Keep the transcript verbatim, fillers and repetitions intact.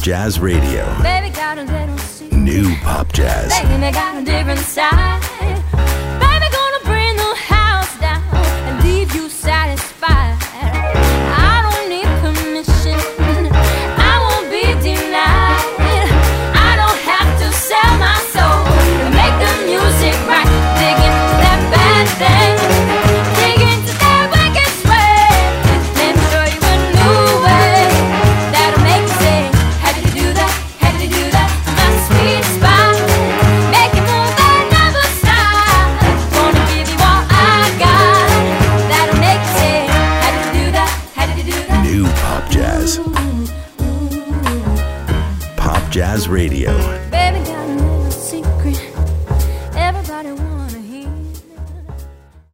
Jazz Radio. Baby got a little secret. New pop jazz. Baby got a different side. Baby gonna bring the house down and leave you satisfied. I don't need permission. I won't be denied. I don't have to sell my soul to make the music right. Dig into that bad thing. Dig into that wicked sweat. Let me show you a new way that'll make you say, how did you do that? How did you do that? My sweet spot. Make you move and never stop. Gonna give you all I got. That'll make you say, how did you do that? How did you do that? New pop jazz. Pop Jazz Radio.